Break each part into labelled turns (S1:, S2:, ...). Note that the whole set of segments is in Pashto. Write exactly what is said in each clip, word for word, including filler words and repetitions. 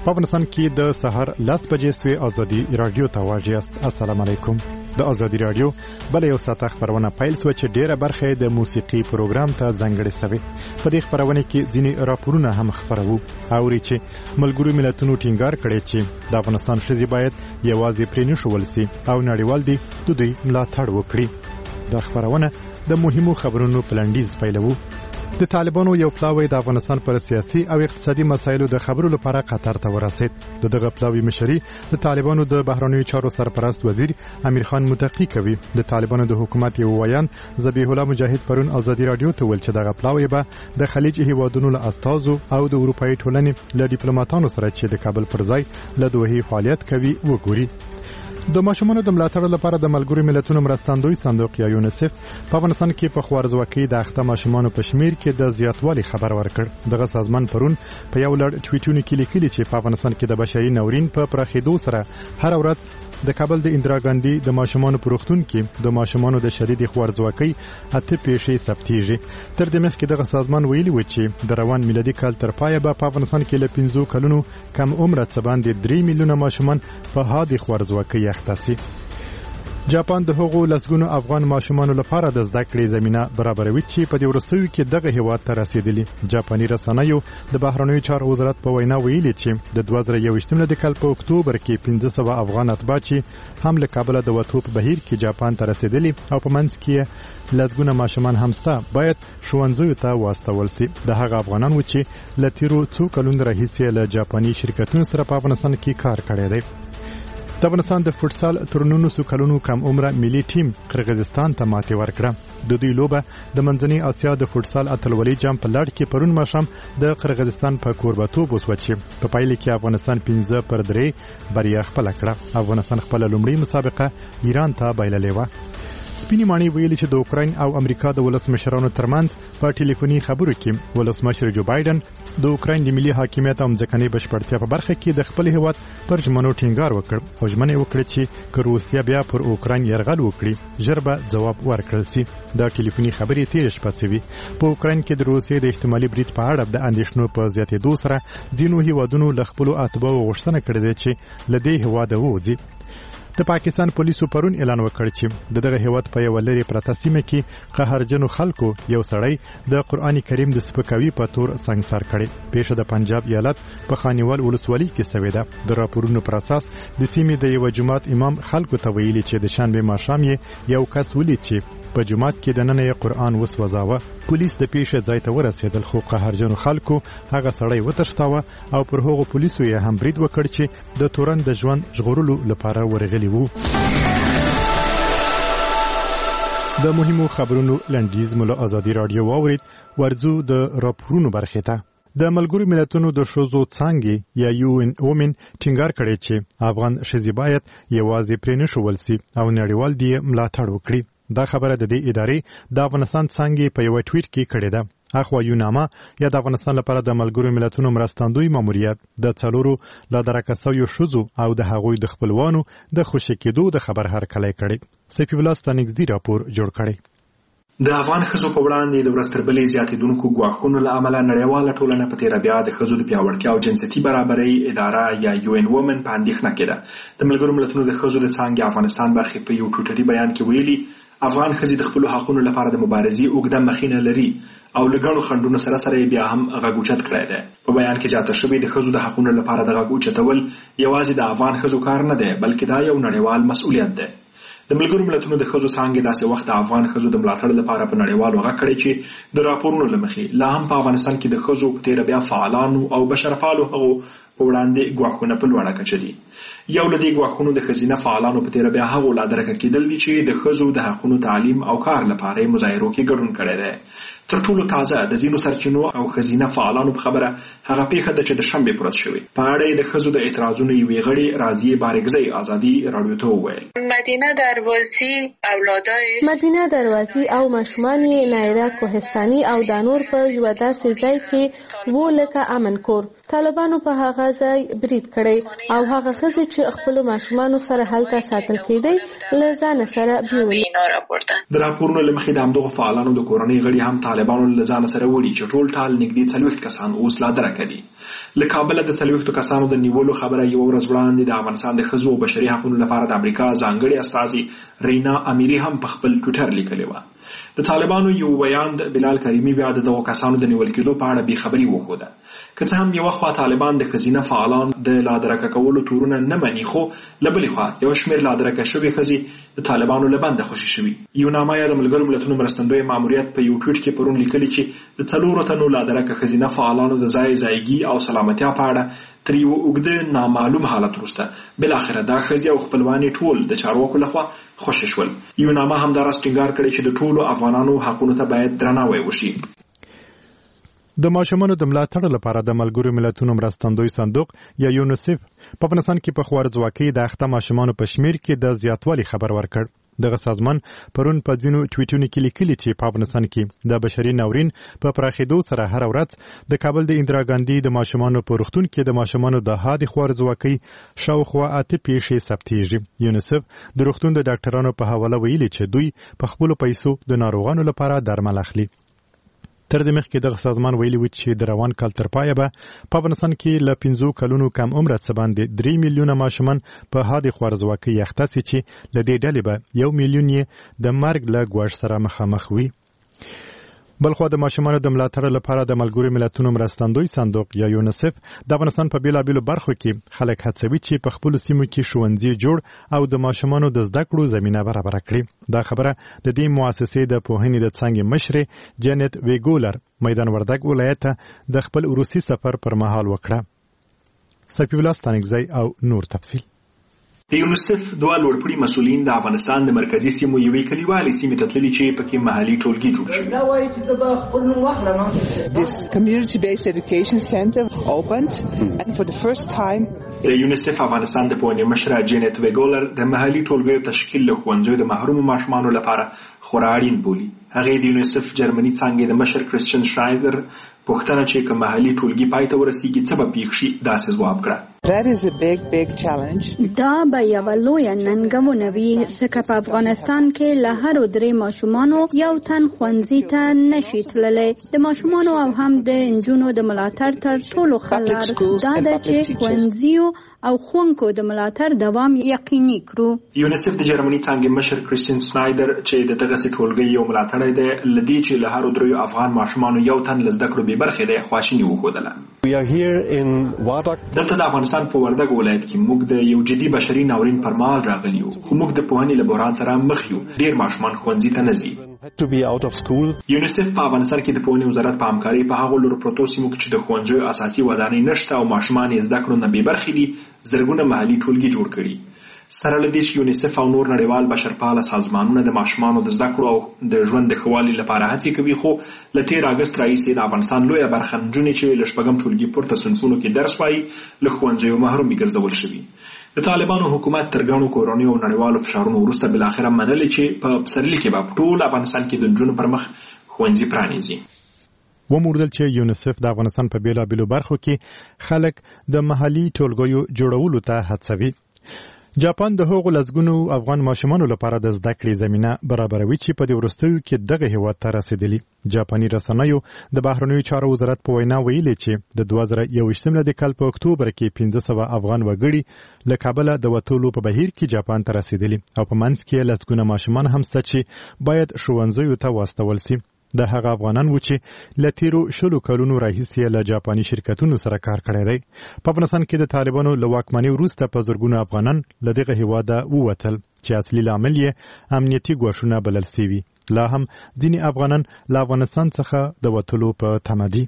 S1: په افغانستان کې د سحر لاس بجې سوي ازادي رادیو ته واجی است. السلام علیکم. د ازادي رادیو بل یو ساعت خبرونه پیل سو چې ډیره برخه د موسیقي پروګرام ته ځانګړې سوي. په دې خبرونه کې ځینې راپورونه هم خبرو او چې ملګرو ملتونو ټینګار کړي چې د افغانستان شذې باید یوازې پرې نه شول سي او نړیوال دي د دوی ملاتړ وکړي. د خبرونه د مهمو خبرونو پلانډیز پیلوو. د طالبانو یو پلاوی د افغانستان پر سیاسي او اقتصادي مسایلو د خبرو لپاره قطر ته ورسید. د دغه پلاوی مشري د طالبانو د بهرنیو چارو سرپرست وزیر امیر خان متقی کوي. د طالبانو د حکومت یو ویان ذبیح الله مجاهد پرون ازادي رادیو ته ویل چې دغه پلاوی به د خلیج هیوادونو له استازو او د اروپאי ټولنې له ډیپلوماټانو سره چې د کابل پر ځای له دوه فعالیت کوي وګوري. د ماشومانو د ملاتړ لپاره د ملګرو ملتونو مرستندوی صندوق یا یونیسف په افغانستان کې په خوارزواکۍ د اخته ماشومانو په شمیر کې د زیاتوالي خبر ورکړ. دغه سازمان پرون په یو لړ ټویټونو کې لیکلي چې په افغانستان کې د بشري ناورین په پراخېدو سره هر ورځ د کابل د اندرا ګاندي د ماشومانو پروختون کې د ماشومانو د شدید خوارزواکۍ اته پیښې ثبتېږي. تر دې مخکې دغه سازمان ویلي و چې د روان میلادي کال تر پایه به په افغانستان کې له پنځو کلونو کم عمره څه باندې درې میلیونه ماشومان په حادي خوارزواکۍ اخته سي. جاپان د هغو لسګونو افغان ماشومانو لپاره د زده کړې زمينه برابروي چې په دې وروستیو کې دغه هیواد ته رسیدلي. جاپاني رسنیو د بهرنیو چارو وزارت په وینا ویلي چې د دوه زره یوویشتم د کال په اکتوبر کې پنځه سوه افغان اتباع چې هم له کابل د وټو په بهیر کې جاپان ته رسیدلي او په منځ کې لسګونه ماشومان همستا باید ښوونځیو ته واستول سي. د هغه افغانان و چې له تیرو څو کلونو راهیسې له جاپاني شرکتونو سره په افغانستان کې کار کړی دی. د افغانستان د فوټسال تر نولسو کلونو کم عمره ملي ټیم قرغیزستان ته ماتې ورکړه. د دوی لوبه د منځنۍ اسیا د فوټسال اتلولۍ جام په لړ کې پرون ماښام د قرغیزستان په کوربتوب وسوه چې په پایله کې افغانستان پنځه پر درې بریا خپله کړه. افغانستان خپله لومړۍ مسابقه ایران ته بایللې وه. سپینې ماڼۍ ویلي چې د اوکراین او امریکا د ولسمشرانو ترمنځ په ټلیفوني خبرو کې ولسمشر جو بایدن د اوکراین د ملي حاکمیت او ځمکنۍ بشپړتیا په برخه کې د خپل هیواد پر ژمنو ټینګار وکړ او ژمنه وکړه چې که روسیا بیا پر اوکراین یرغل وکړي ژر به ځواب ورکړل سي. دا ټلیفوني خبرې تېره شپه شوې. په اوکراین کې د روسیې د احتمالي برید په اړه د اندېښنو په زیاتېدو سره ځینو هیوادونو له خپلو اتباعو غوښتنه کړې ده چې له دې هیواده ووځي. د پاکستان پولیسو پرون اعلان وکړ چې د دغه هیواد په یو لري پرته سیمه کې قهرجنو خلکو یو سړی د قرآن کریم د سپکاوي په تور سنگسار کړي. پیښه د پنجاب ایالت په خانیوال ولسوالۍ کې شوې ده. د راپورونو پر اساس د سیمې د یو جماعت امام خلکو ته ویلي چې د شنبه ماښام یې یو کس ولید چې په جماعت کې د نن یې قرآن وسوځاوه. پولیس د پیښې ځای ته ورسېدل خو قهرجنو خلکو هغه سړی وتښتاوه او پر هغو پولیسو یې هم برید وکړ چې د تورن د ژوند ژغورلو لپاره ورغلي وو. د مهمو خبرونو لنډیز مو له ازادي رادیو واورید. ورځو د راپورونو برخې ته. د ملګرو ملتونو د ښځو څانګې یا یو ان اومن ټینګار کړی چې افغان ښځې باید یوازې پرې نه ښول سي او نړیوال دې ملاتړ وکړي. دا خبره د دې ادارې د افغانستان څانګې په یو ټویټ کې کړې ده. اخوا یوناما یا د افغانستان لپاره د ملګرو ملتونو مرستندوی ماموریت د څلورو لا درکه سویو ښځو او د هغوی د خپلوانو د خوشي کېدو د خبر هرکلی کړی. سیفی الله ستانکزي راپور جوړ کړی.
S2: د افغان ښځو په وړاندې د ورځ تر بلې زیاتېدونکو ګواښونو له امله نړیواله ټولنه په تېره بیا د ښځو د پیاوړتیا او جنسیتي برابرۍ اداره یا یو ان وومن په اندېښنه کې ده. د ملګرو ملتونو د ښځو د څانګې افغانستان برخې په یو ټویټري بیان کې ویلي افغان ښځې د خپلو حقونو لپاره د مبارزې اوږده مخینه لري او له ګڼو خنډونو سره سره بیا هم غږ اوچت کړی دی. په بیان کې زیاته شوې د ښځو د حقونو لپاره د غږ اوچتول یوازې د افغان ښځو کار نه دی بلکې دا یو نړیوال مسؤلیت دی. د ملګرو ملتونو د ښځو څانګې داسې وخت د افغان ښځو د ملاتړ لپاره په نړیوالو غږ کړی چې د راپورونو له مخې لا هم په افغانستان کې د ښځو په تېره بیا فعالانو او بشرپالو هغو په وړاندې ګواښونه په لوړه کچه دي. یو له دې ګواښونو د ښځینه فعالانو په تېره بیا هغو لا درکه کېدل دي چې د ښځو د حقونو تعلیم او کار لپاره یې مظاهرو کې ګډون کړی دی. تر ټولو تازه د ځینو سرچینو او ښځینه فعالانو په خبره هغه پیښه ده چې د شنبې په ورځ شوې. په اړه یې د ښځو د اعتراضونو یوې غړي راضیې بارګزۍ ازادي راډیو ته وویل.
S3: مدینه در دروازی اولادای
S4: مدینه دروازی او ماشومان نایره کوهستاني او د نور په یو داسې ځای کې وو لکه امن کور. طالبانو په هغه ځای برید کړی او هغه ښځې چې خپلو ماشومانو سره هلته ساتل کېدی له ځانه سره بیولې.
S2: د راپورونو له مخې د همدغو فعالانو د کورنۍ غړي هم طالبانو له ځانه سره وړي چې ټول ټال نږدې څلوېښت کسان اوس لا درکه دي. له کابله د څلوېښتو کسانو د نیولو خبره یوه ورځ وړاندې د افغانستان د ښځو او بشري حقونو لپاره د امریکا ځانګړې استازي رینا امیري هم په خپل ټویټر لیکلې وه. د طالبانو یو بیان د بلال کریمي بیا د دغو کسانو د نیول کېدو په اړه بېخبري وښوده. که څه هم یوه خوا طالبان د ښځینه فعالان د لادرکه کولو تورونه نه مني، خو له بلې خوا یو شمېر لادرکه شوې ښځې د طالبانو له بنده خوشي شوي. یوناما یا د ملګرو ملتونو مرستندوی ماموریت په یو ټویټ کې پرون لیکلي چې د څلورو تنو لادرکه ښځینه فعالانو د ځای ځایګي او سلامتیا په اړه تر یو اوږده نامعلوم حالت وروسته بالاخره دا ښځې او خپلوان ټول د چارواکو لخوا خوشي شول. یوناما همداراز ټینګار کړی چې د ټولو افغانانو حقونو ته باید درناوی وشي.
S1: د ماشومانو د ملاتړ لپاره د ملګرو ملتونو مرستندوی صندوق یا یونیسف په افغانستان کې په خوارځواکۍ د اخته ماشومانو په شمیر کې د زیاتوالي خبر ورکړ. دغه سازمان پرون په ځینو ټویټونو کې لیکلي چې په افغانستان کې د بشري ناورین په پراخېدو سره هر ورځ د کابل د اندرا ګاندي د ماشومانو په روغتون کې د ماشومانو د حادي خوارځواکۍ شاوخوا اته پیښې ثبتېږي. یونیسف د روغتون د ډاکټرانو په حواله ویلي چې دوی په خپلو پیسو د ناروغانو لپاره درمل اخلي. تر دې مخکې دغه سازمان ویلي و چې د روان کال تر پایه به په افغانستان کې له پنځو کلونو کم عمره څه باندې درې میلیونه ماشومان په حادي خوارځواکۍ اخته سي چې له دې ډلې به یو میلیون یې د مرګ له ګواښ سره مخامخ وي. بلخوا د ماشومانو د ملاتړ لپاره د ملګرو ملتونو مرستندوی صندوق یا یونیسف د افغانستان په بیلابیلو برخو کې خلک هڅوي چې په خپلو سیمو کې ښوونځي جوړ او د ماشومانو د زده کړو زمینه برابره کړي. دا خبره د دې مؤسسې د پوهنې د څانګې مشرې جنت ویګولر میدان وردګ ولایت ته د خپل روسي سفر پر مهال وکړه. سپی الله ستانکزی او نور تفصیل.
S2: د یونیسف دوه لوړپوړي مسؤلین د افغانستان د مرکزي سیمو یوې کلیوالې سیمې ته تللي چې پکې محلي ټولګي جوړ شوي.
S5: This community-based education center opened and for the first time
S2: د یونیسف افغانستان د پوهنې مشره جینت ویګولر د محلي ټولګیو تشکیل له ښوونځیو د محرومو ماشومانو لپاره خورا اړین بولي. هغې د یونیسف جرمني څانګې د مشر کریسچن شنایدر پوښتنه چې که محلي ټولګي پای ته ورسیږي څه به پیښ شي داسې ځواب کړه.
S5: That is a big big challenge.
S6: دا به یوه لویه ننګونه وي ځکه په افغانستان کې له هرو درې ماشومانو یو تن ښوونځي ته نشي تللی. د ماشومانو او هم د نجونو د ملاتړ تر ټولو ښه لار دا ده چې ښوونځیو او ښوونکو د ملاتړ دوام یقیني کړو.
S2: یونیسف د جرمني څانګې مشر کریسچن شنایدر چې د دغسې ټولګۍ یو ملاتړی دی له دې چې له هرو دریو افغان ماشومانو یو تن له زده کړو بې برخې دی خواشیني وښودله. دلته د افغانستان په وردګ ولایت کې موږ د یو جدي بشري ناورین پر مهال راغلي یو، خو موږ د پوهنې له بحران سره مخ یو. ډېر ماشومان ښوونځي ته نه ځي. یونیسف په افغانستان کې د پوهنې وزارت په همکارۍ په هغو لور پرتو سیمو کې چې د ښوونځیو اساسي ودانۍ نشته او ماشومان یې زده کړو نه بې برخې دي زرګونه محلي ټولګي جوړ کړي. سره له دې چې یونیسف او نور نړیوال بشرپاله سازمانونه د ماشومانو د زده کړو او د ژوند د ښه والي لپاره هڅې کوي، خو له تېر اګست راهیسې د افغانستان لویه برخه نجونې چې له شپږم ټولګي پورته صنفونو کې درس وایي له ښوونځیو محرومې ګرځول شوي. د طالبانو حکومت تر ګڼو کورنیو او نړیوالو فشارونو وروسته بالاخره منلې چې په پسرلي کې به په ټول افغانستان کې د نجونو پر مخ ښوونځي پرانیزي.
S1: وموردل چې یونیسف د افغانستان په بیلابیلو برخو کې خلک د محلي ټولګیو جوړولو ته هڅوي. جاپان د هغو لسګونو افغان ماشومانو لپاره د زده کړې زمینه برابروي چې په دې وروستیو کې دغه هېواد ته رسېدلي. جاپاني رسنیو د بهرنیو چارو وزارت په وینا ویلي چې د دوه زره یوویشتم لدې کال په اکتوبر کې پنځه سوه افغان وګړي له کابله د وتلو په بهیر کې جاپان ته رسېدلي او په منځ کې لسګونه ماشومان هم شته چې باید ښوونځیو ته واستول سي. د هغه افغانان و چې له تیرو شلو کلونو راهیسې له جاپاني شرکتونو سره کار کړی دی. په افغانستان کې د طالبانو له واکمنۍ وروسته په زرګونو افغانان له دغه هېواده ووتل چې اصلي لامل یې امنیتي ګواښونه بلل سوي. لا هم ځینې افغانان له افغانستان څخه د وتلو په تمه دي.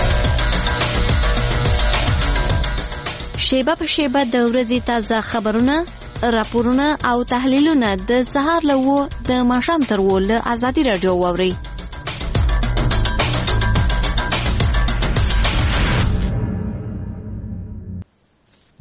S7: شیبه په شیبه د ورځې تازه خبرونه، راپورونه او تحلیلونه د سهار له اوه د ماښام تر اوه له ازادي راډیو واورئ.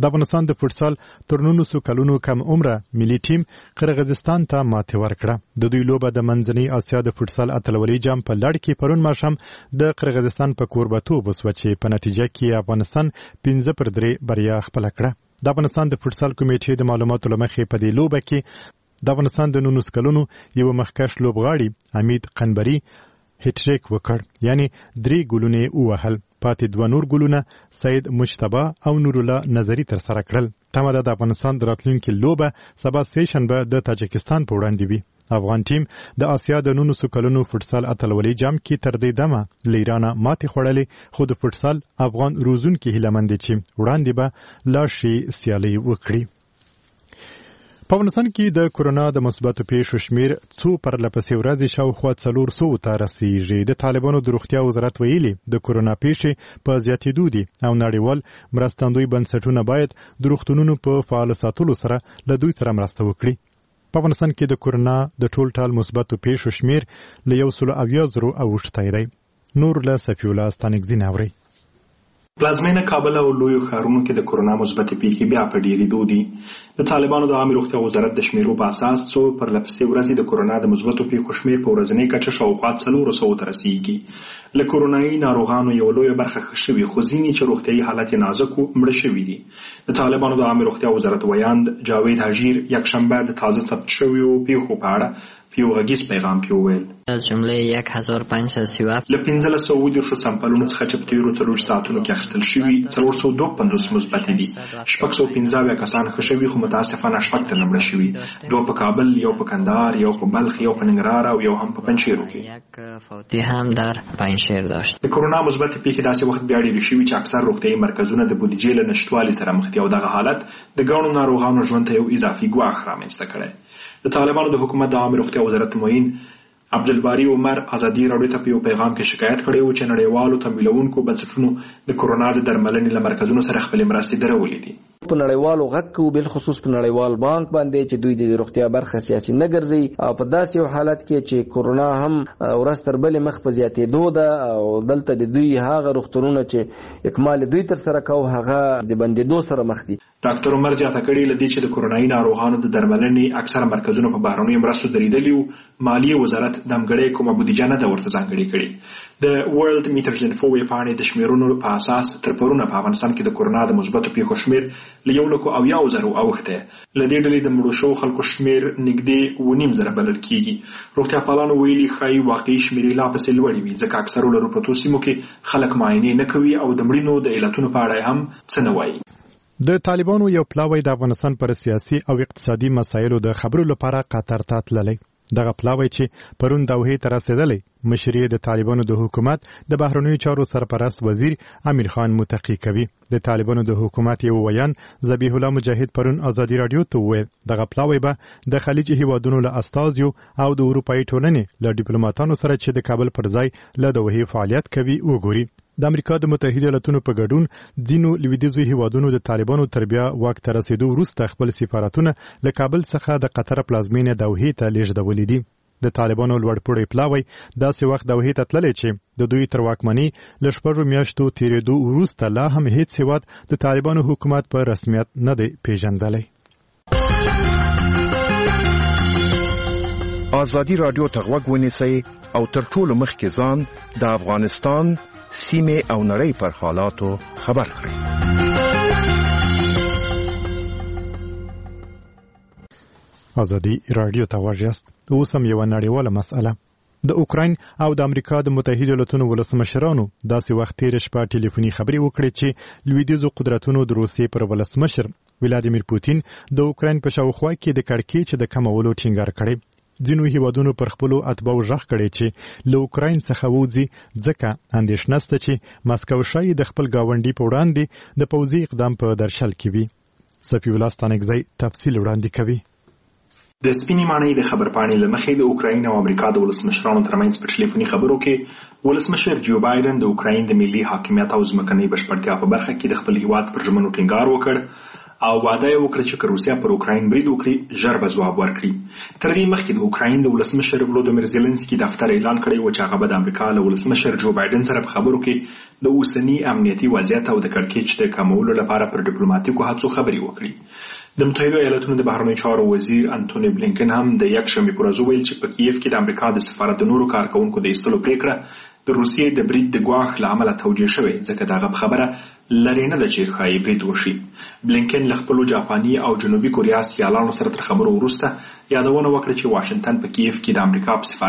S1: د افغانستان د فوټسال تر نولسو کلونو کم عمره ملي ټیم قرغیزستان ته ماتې ورکړه. د دوی لوبه د منځنۍ اسیا د فوټسال اتلولۍ جام په لړ کې پرون ماښام د قرغیزستان په کوربتوب وسوه چې په نتیجه کې افغانستان پنځه پر درې بریا خپله کړه. د افغانستان د فوټسال کمیټې د معلوماتو له مخې په دې لوبه کې د افغانستان د نولس کلونو یو مخکښ لوبغاړي حمید قنبري هټریک وکړ، یعنی درې ګولونه ووهل. پاتې دوه نور ګولونه سید مجتبی او نور الله نظری تر سره کړل. تمه ده د افغانستان د راتلونکي لوبه سبا سه شنبه د تاجکستان په وړاندې وي. افغان ټیم د اسیا د نولسو کلونو فوټسال اتلولۍ جام کې تر دې دمه له ایران ماتې خوړلې، خو د فوټسال افغان روزونکي هیله مند دي چې وړاندې به لا شي سیالي وکړي. په افغانستان کې د کورونا د مثبتو پیښو شمیر څو پرله پسې ورځې شاوخوا څلور سوو ته رسیږي. د طالبانو د روغتیا وزارت ویلي د کورونا پیښې په زیاتېدو دي او نړیوال مرستندوی بنسټونه باید د روغتونونو په فعال ساتلو سره له دوی سره مرسته وکړي. په افغانستان کې د کورونا د ټول ټال مثبتو پیښو شمیر له یو سلو اویا زرو اوښتی دی. نور له صفي الله ستانکزي اوري.
S2: پلازمینه کابل او لویو ښارونو کې د کورونا مثبتې پیښې بیا په ډېرېدو دي. د طالبانو د عامې روغتیا وزارت د شمیرو په اساس څو پرله پسې ورځې د کورونا د مثبتو پیښو شمیر په ورځنۍ کچه شاوخوا څلورو سوو ته رسیږي. له کورونایي ناروغانو یوه لویه برخه ښه شوي، خو ځینې چې روغتیایي حالت یې نازک و مړه شوي دي. د طالبانو د عامې روغتیا وزارت ویاند جاوید حاجیر یکشنبه د تازه ثبت شویو پیښو په اړه په یو غږیز پیغام کې وویل
S8: از جمله یک هزار و پنجصد و سی و هفت
S2: له پنځلس سوه اووه دېرشو سمپلونو څخه چې په تېرو څلور ساعتونو کې اخیستل شوي څلور سوه دوه پنځوس مثبت دي. شپږ سوه پنځه اویا کسان ښه شوي، خو متاسفانه شپږ تنه مړه شوي، دوه په کابل، یو په کندهار، یو په بلخ، یو په ننګرهار او یو هم په پنجشیرو کې.
S8: یک فوتی هم در پنجشیر داشت.
S2: د کورونا مثبت پیښې داسې وخت بیا ډېرې شوي چې اکثر روغتیایي مرکزونه د بودیجې له نشتوالي سره مخ دي او دغه حالت د ګڼو ناروغانو ژوند ته یو اضافي ګواښ رامنځته کړی. د طالبانو د حکومت د عامې روغتیا وزارت معین عبدالباری عمر ازادي راډیو ته په یو پیغام کې شکایت کړی و چې نړیوالو تمویلونکو بنسټونو د کورونا د درملنې له مرکزونو سره خپلې مرستې درولې دي.
S9: په نړیوالو غږ کوو، بالخصوص په نړیوال بانک باندې چې دوی د روغتیا برخه سیاسي نه ګرځي او په داسې یو حالت کې چې کورونا هم ورځ تر بلې مخ په زیاتېدو ده او دلته د دوی هغه روغتونونه چې اکمال دوی تر سره کوو هغه د بندېدو سره مخ دي.
S2: ډاکټر عمر زیاته کړې له دې چې د کورونایي ناروغانو د درملنې اکثره مرکزونه په بهرنیو مرستو درېدلي وو، مالیې وزارت د همګړۍ کومه بودیجه نه ده ورته ځانګړې کړې. د ورلد میټرز انفو ویبپاڼې د شمیرونو په اساس تر پرونه په افغانستان کې د کورونا د مثبتو پیښو شمیر له یو لکو اویاو زرو اوښتی. له دې ډلې د مړو شوو خلکو شمیر نږدې اوه نیم زره بلل کېږي. روغتیا پالانو ویلي ښایي واقعي شمېرې لا پسې لوړې وي، ځکه اکثرو لرو سیمو کې خلک معاینې نه کوي او د مړینو د علتونو په اړه هم څه نه وایي.
S1: د طالبانو یو پلاوی د افغانستان پر سیاسي او اقتصادي مسایلو د خبرو لپاره قطر ته تللی. دغه پلاوی چې پرون دوحې ته رسېدلی، مشري د طالبانو د حکومت د بهرنیو چارو سرپرست وزیر امیر خان متقي کوي. د طالبانو د حکومت یو ویان ذبیح الله مجاهد پرون ازادي راډیو ته وویل دغه پلاوی به د خلیج هیوادونو له استازیو او د اروپایي ټولنې له ډیپلوماټانو سره چې د کابل پر ځای له دوحې فعالیت کوي وګوري. د امریکا د متحده ایالاتونو په ګډون ځینو لویدیځو هیوادونو د طالبانو تر بیا واک ته رسېدو وروسته خپل سفارتونه له کابل څخه د قطر پلازمینې دوحې ته لیږدولي دي. د طالبانو لوړپوړی پلاوی داسې وخت دوحې ته تللی چې د دوی تر واکمنۍ له شپږو میاشتو تېرېدو وروسته لا هم هیڅ هیواد د طالبانو حکومت په رسمیت نه دی پیژندلی.
S10: ازادي راډیو ته غوږ ونیسئ او تر ټولو مخکې ځان د افغانستان سیمه او نړۍ پر حالاتو خبر کړئ.
S1: ازادي راډیو ته غوږ یاست. اوس هم یوه نړیواله مسأله. د اوکراین او د امریکا د متحده ایالاتونو ولسمشرانو داسې وخت تېره شپه ټلیفوني خبرې وکړې چې لویدیځو قدرتونو د روسیې پر ولسمشر ولادیمیر پوتین د اوکراین په شاوخوا کې د کړکېچ د کمولو ټینګار کړی. ځینو هیوادونو پر خپلو اتباعو غږ کړی چې له اوکراین څخه ووځي، ځکه اندېښنه شته چې مسکو ښایي د خپل ګاونډي په وړاندې د پوځي اقدام په درشل کې وي. صفي الله ستانکزی تفصیل وړاندې کوي.
S2: د سپینې ماڼۍ د خبرپاڼې له مخې د اوکراین او امریکا د ولسمشرانو ترمنځ په ټلیفوني خبرو کې ولسمشر جو بایدن د اوکراین د ملي حاکمیت او ځمکنۍ بشپړتیا په برخه کې د خپل هیواد پر ژمنو ټینګار وکړ او وعده یې وکړه چې که روسیا پر اوکراین برید وکړي ژر به ځواب ورکړي. تر دې مخکې د اوکراین د ولسمشر ولودیمیر زیلنسکي دفتر اعلان کړی و چې هغه به د امریکا له ولسمشر جو بایدن سره په خبرو کې د اوسني امنیتي وضعیت او د کړکېچ د کمولو لپاره پر ډیپلوماټیکو هڅو خبرې وکړي. د متحده ایالاتونو د بهرنیو چارو وزیر انټونی بلینکن هم د یکشنبې پر ورځ ویل چې په کیف کې د امریکا د سفارت د نورو کارکونکو د ایستلو پریکړه د روسیې د برید د ګواښ له امله توجیه شوې، ځکه د هغه خبره لرې نه ده چې ښایي برید وشي. بلینکن له خپلو جاپاني او جنوبي کوریا سیالانو سره تر خبرو وروسته یادونه وکړه چې واشنګټن په کیف کې د امریکا په